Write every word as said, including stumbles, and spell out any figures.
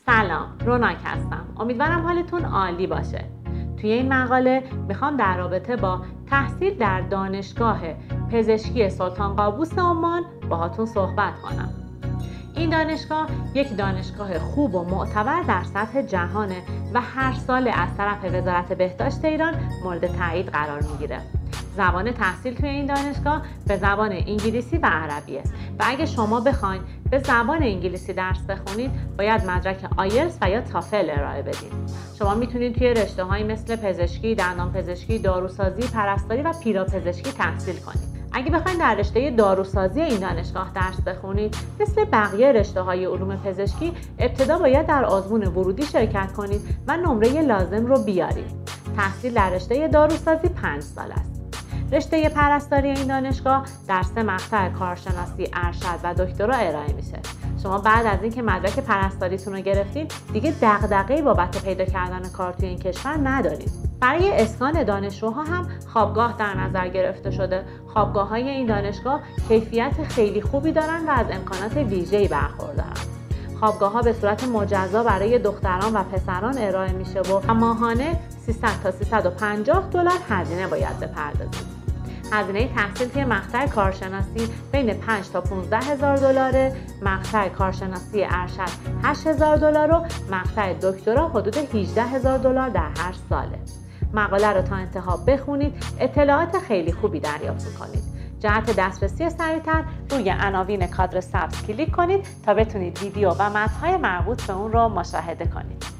سلام، روناک هستم. امیدوارم حالتون عالی باشه. توی این مقاله میخوام در رابطه با تحصیل در دانشگاه پزشکی سلطان قابوس عمان باهاتون صحبت کنم. این دانشگاه یک دانشگاه خوب و معتبر در سطح جهانه و هر سال از طرف وزارت بهداشت ایران مورد تایید قرار میگیره. زبان تحصیل توی این دانشگاه به زبان انگلیسی و عربیه و اگه شما بخواید به زبان انگلیسی درس بخونید باید مدرک آیلتس و یا تافل ارائه بدید. شما میتونید توی رشته‌هایی مثل پزشکی، دندانپزشکی، داروسازی، پرستاری و پیراپزشکی تحصیل کنید. اگه بخواید در رشته داروسازی این دانشگاه درس بخونید، مثل بقیه رشته‌های علوم پزشکی ابتدا باید در آزمون ورودی شرکت کنید و نمره لازم رو بیارید. تحصیل در رشته داروسازی پنج سال است. رشته پرستاری این دانشگاه در سه مقطع کارشناسی، ارشد و دکترا ارائه میشه. شما بعد از اینکه مدرک پرستاریتون رو گرفتین دیگه دغدغه‌ای بابت پیدا کردن کار توی این کشور ندارید. برای اسکان دانشجوها هم خوابگاه در نظر گرفته شده. خوابگاه‌های این دانشگاه کیفیت خیلی خوبی دارن و از امکانات ویژه‌ای برخوردارن. خوابگاه‌ها به صورت مجزا برای دختران و پسران ارائه میشه و ماهانه سیصد تا سیصد و پنجاه دلار هزینه باید بپردازید. هزینه تحصیل توی مقطع کارشناسی بین پنج تا پانزده هزار دلاره، مقطع کارشناسی ارشد هشت هزار دلار و مقطع دکترا حدود هجده هزار دلار در هر ساله. مقاله رو تا انتها بخونید، اطلاعات خیلی خوبی دریافت کنید. جهت دسترسی سریع‌تر روی عناوین کادر سبز کلیک کنید تا بتونید ویدیو و متن‌های مربوط به اون رو مشاهده کنید.